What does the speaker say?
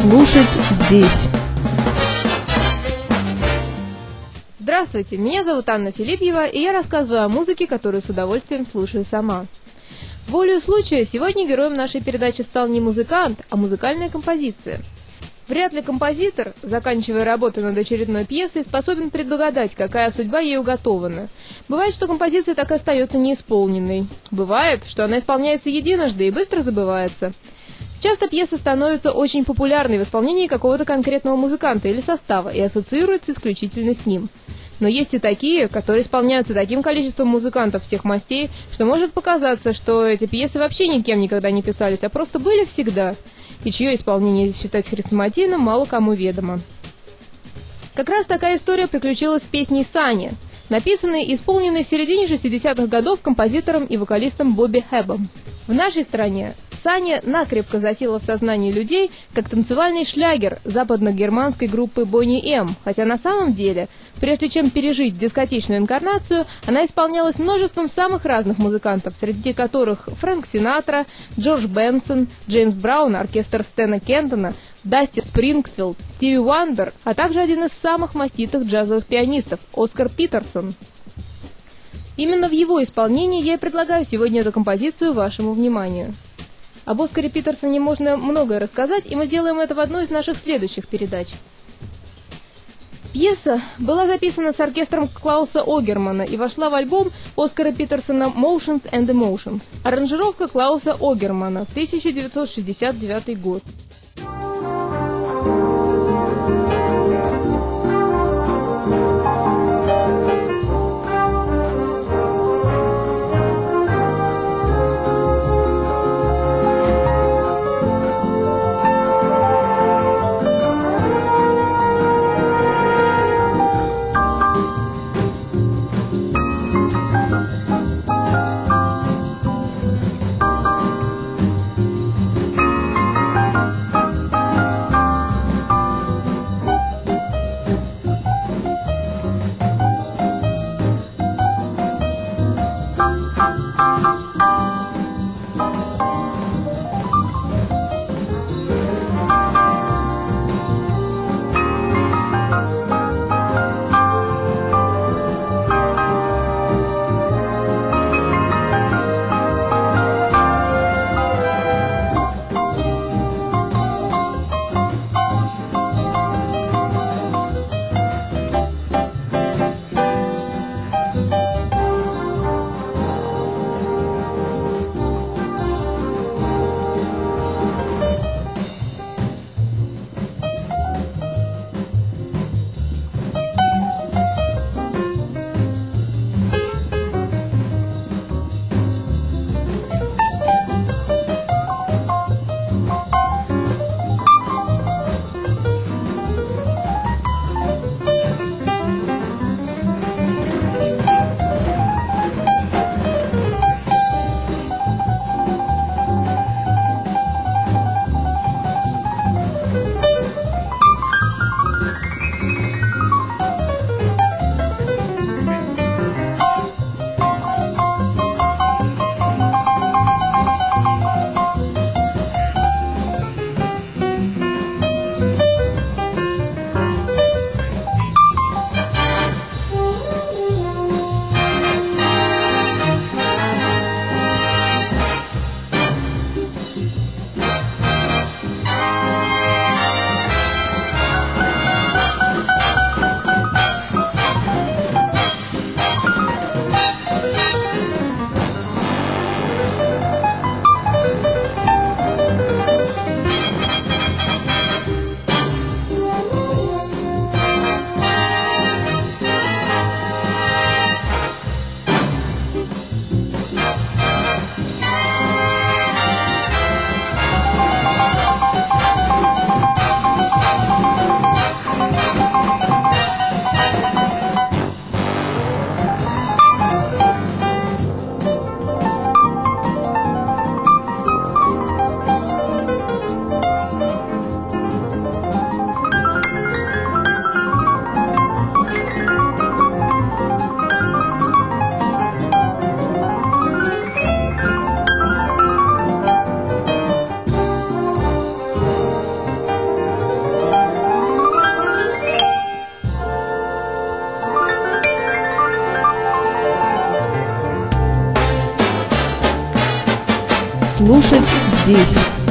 слушать здесь. Здравствуйте, меня зовут Анна Филипьева, и я рассказываю о музыке, которую с удовольствием слушаю сама. Волею случая сегодня героем нашей передачи стал не музыкант, а музыкальная композиция. Вряд ли композитор, заканчивая работу над очередной пьесой, способен предугадать, какая судьба ей уготована. Бывает, что композиция так и остается неисполненной. Бывает, что она исполняется единожды и быстро забывается. Часто пьеса становится очень популярной в исполнении какого-то конкретного музыканта или состава и ассоциируется исключительно с ним. Но есть и такие, которые исполняются таким количеством музыкантов всех мастей, что может показаться, что эти пьесы вообще никем никогда не писались, а просто были всегда, и чье исполнение считать хрестоматийным мало кому ведомо. Как раз такая история приключилась с песней «Саня», написанной и исполненной в середине 60-х годов композитором и вокалистом Бобби Хэббом. В нашей стране «Саня» накрепко засела в сознании людей как танцевальный шлягер западно-германской группы Boney M, хотя на самом деле, прежде чем пережить дискотечную инкарнацию, она исполнялась множеством самых разных музыкантов, среди которых Фрэнк Синатра, Джордж Бенсон, Джеймс Браун, оркестр Стэна Кентона, Дасти Спрингфилд, Стиви Уандер, а также один из самых маститых джазовых пианистов Оскар Питерсон. Именно в его исполнении я и предлагаю сегодня эту композицию вашему вниманию. Об Оскаре Питерсоне можно многое рассказать, и мы сделаем это в одной из наших следующих передач. Пьеса была записана с оркестром Клауса Огермана и вошла в альбом Оскара Питерсона «Motions and Emotions». Аранжировка Клауса Огермана, 1969 год. слушать здесь.